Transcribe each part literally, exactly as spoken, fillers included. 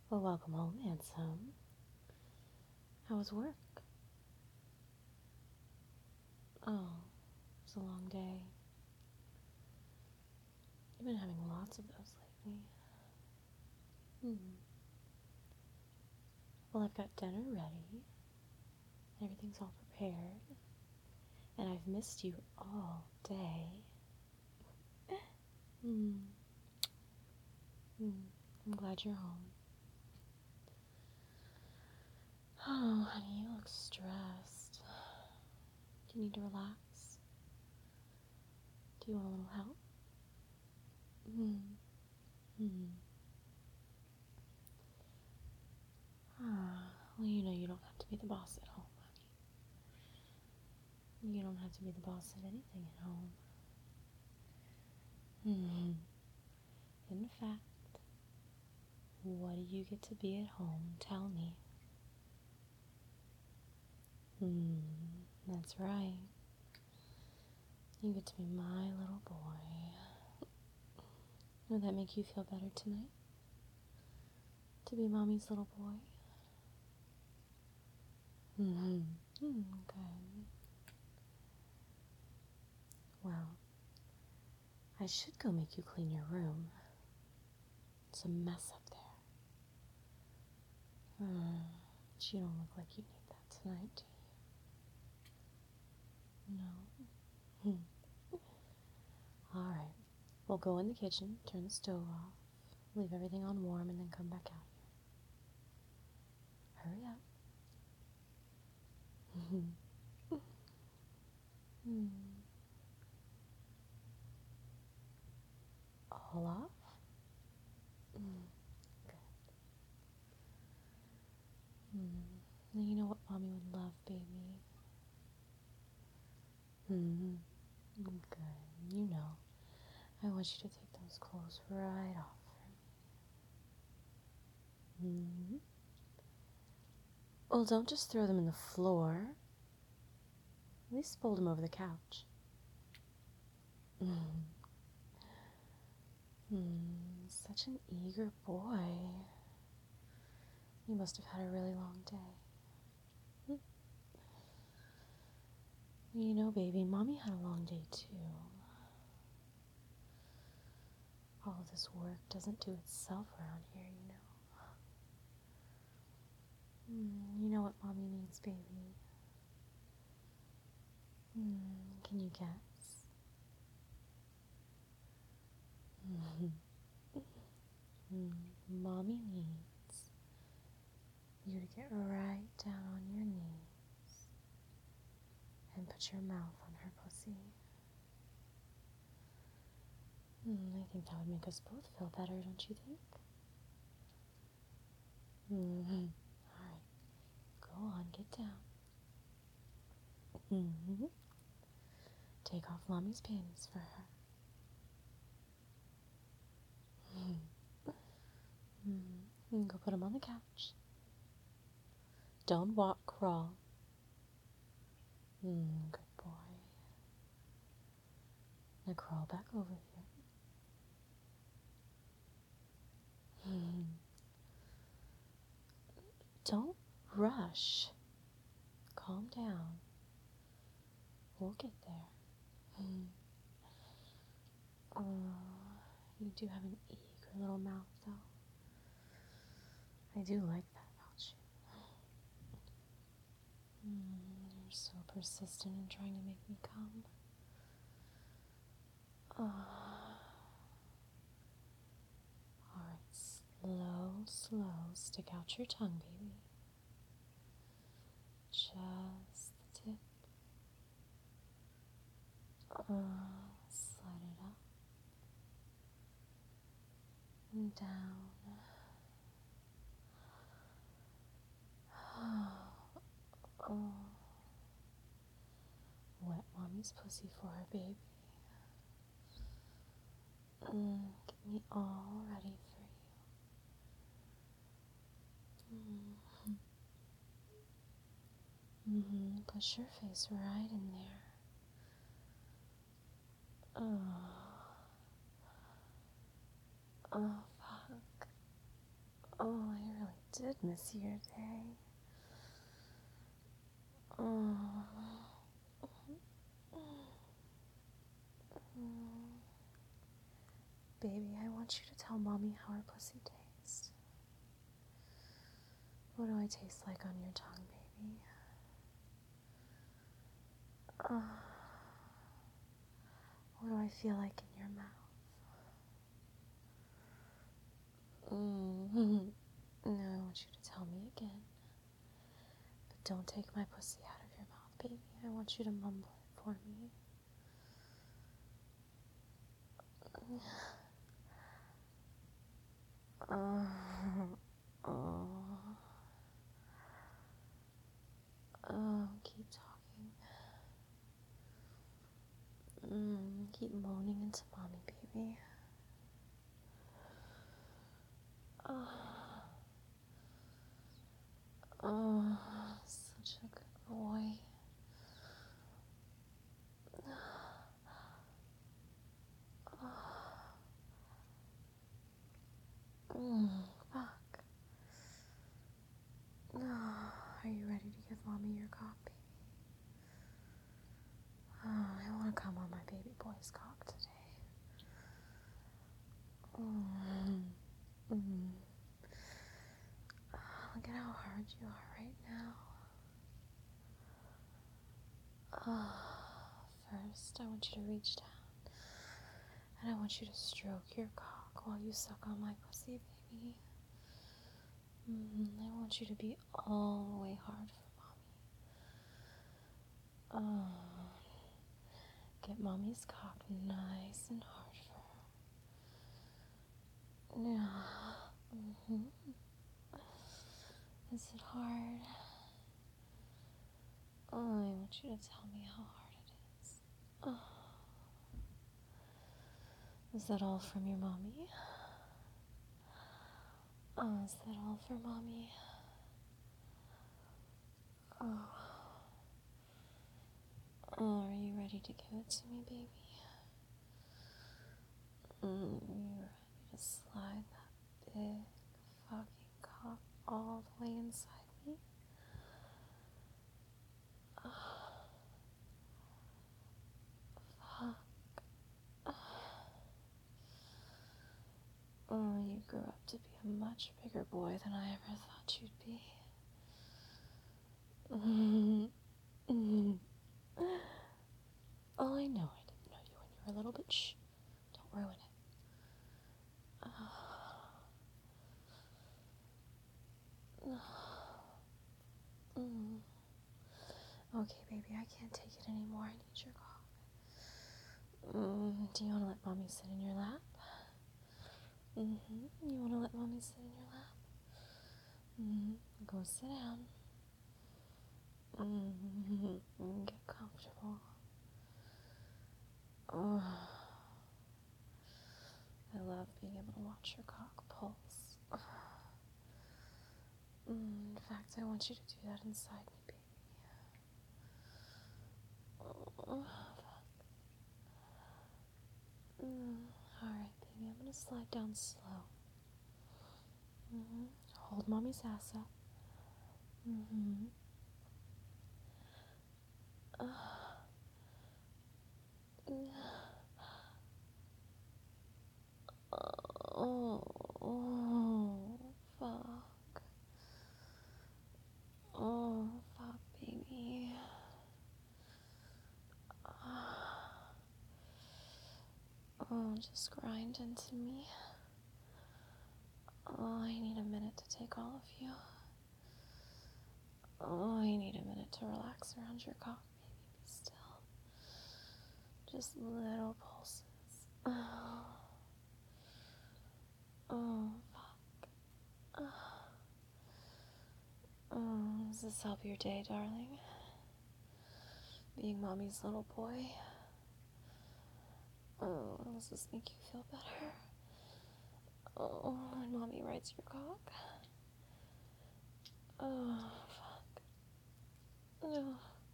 Well, welcome home, handsome. How was work? Oh, it's a long day. You've been having lots of those lately. Hmm. Well, I've got dinner ready. Everything's all prepared. And I've missed you all day. Hmm. Hmm. I'm glad you're home. Oh, honey, you look stressed. Do you need to relax? Do you want a little help? Hmm. Hmm. Ah, well, you know you don't have to be the boss at home, honey. You don't have to be the boss at anything at home. Hmm. In fact, what do you get to be at home? Tell me. Hmm. That's right. You get to be my little boy. Would that make you feel better tonight? To be mommy's little boy? Mm-hmm. Mm, okay. Well, I should go make you clean your room. It's a mess up there. Hmm. But you don't look like you need that tonight, do you? No? Hmm. Alright. We'll go in the kitchen, turn the stove off, leave everything on warm, and then come back out here. Hurry up. Hmm. All off? Mm. Good. Hmm. Now you know what mommy would love, baby. Hmm. Good. You know. I want you to take those clothes right off for me. Hmm. Well, don't just throw them in the floor. At least fold them over the couch. Hmm. Hmm. Such an eager boy. You must have had a really long day. Hmm. You know, baby, mommy had a long day too. All of this work doesn't do itself around here, you know. Hmm. You know what mommy needs, baby? Hmm. Can you guess? Hmm. Hmm. Mommy needs you to get right down on your knees and put your mouth on her pussy. Hmm, I think that would make us both feel better, don't you think? Mm-hmm. Alright, go on, get down. Mm-hmm. Take off mommy's panties for her. Mm-hmm. Mm-hmm. And go put them on the couch. Don't walk, crawl. Mm, good boy. Now crawl back over here. Mm. Don't rush. Calm down. We'll get there. Mm. Oh, you do have an eager little mouth, though. I do like that about you. Mm, you're so persistent in trying to make me come. Oh. Alright, slow, slow. Stick out your tongue, baby. Just the tip. Uh, slide it up and down. Oh. Wet mommy's pussy for her, baby. Mm, get me all ready for you. Mm-hmm. Mm-hmm. Push your face right in there. Oh. Oh, fuck. Oh, I did miss your day. Oh. Baby, I want you to tell Mommy how our pussy tastes. What do I taste like on your tongue, baby? Uh, what do I feel like in your mouth? Mm-hmm. Now I want you to tell me again. But don't take my pussy out of your mouth, baby. I want you to mumble it for me. Uh, oh. Oh, keep talking. Mm, keep moaning into Mommy, baby. Oh, oh, such a good boy. Mm, fuck. Oh, are you ready to give Mommy your cock, baby? Oh, I want to come on my baby boy's cock today. Mm, mm. Oh, look at how hard you are right now. Oh, first, I want you to reach down. And I want you to stroke your cock while you suck on my pussy, baby. Mm, I want you to be all the way hard for Mommy. Oh, get Mommy's cock nice and hard for her. Yeah. Mm-hmm. Is it hard? Oh, I want you to tell me how hard it is. Oh. Is that all from your Mommy? Oh, is that all for Mommy? Oh. Oh, are you ready to give it to me, baby? Mm, you ready to slide that big fucking cock all the way inside me? Oh, fuck. Oh, you grew up to be a much bigger boy than I ever thought you'd be. Mm-hmm. Mm-hmm. Oh, I know I didn't know you when you were a little bit. Shh. Don't ruin it. Oh. Mm. Okay, baby, I can't take it anymore. I need your cock. Mm, do you want to let Mommy sit in your lap? Mm-hmm. You want to let Mommy sit in your lap? Mm-hmm. Go sit down. Mm-hmm. Get comfortable. Oh. I love being able to watch your cock pulse. Mm, in fact, I want you to do that inside me, baby. Oh, fuck. Mm, Alright, baby, I'm gonna slide down slow. Mm-hmm. Hold Mommy's ass up. Mm-hmm. Uh, oh, oh, fuck. Oh, fuck, baby. Oh, just grind into me. Oh, I need a minute to take all of you. Oh, I need a minute to relax around your cock, baby. Be still. Just little pulses. Oh, oh fuck. Oh. Oh, does this help your day, darling? Being Mommy's little boy? Oh, does this make you feel better? Oh, and Mommy rides your cock? Oh, fuck. No.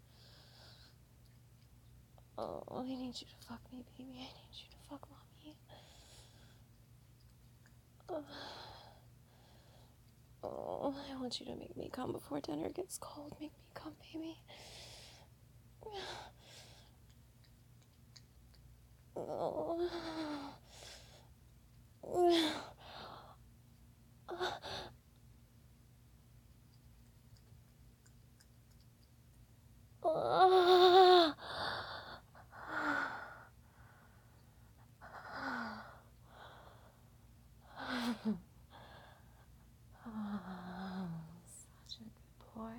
Oh, I need you to fuck me, baby. I need you to fuck Mommy. Oh. Oh. want you to make me come before dinner gets cold. Make me come, baby. Oh. Such a good boy.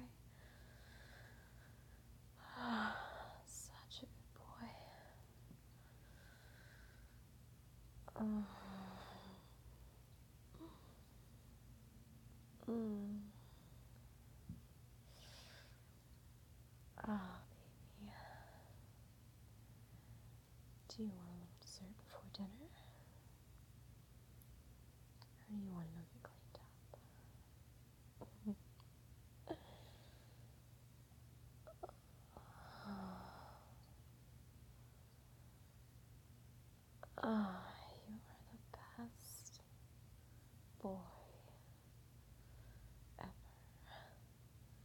Such a good boy. Oh. Mm. Ah, baby. Do you want a little dessert before dinner? Or do you want to go get cleaned up? Ah.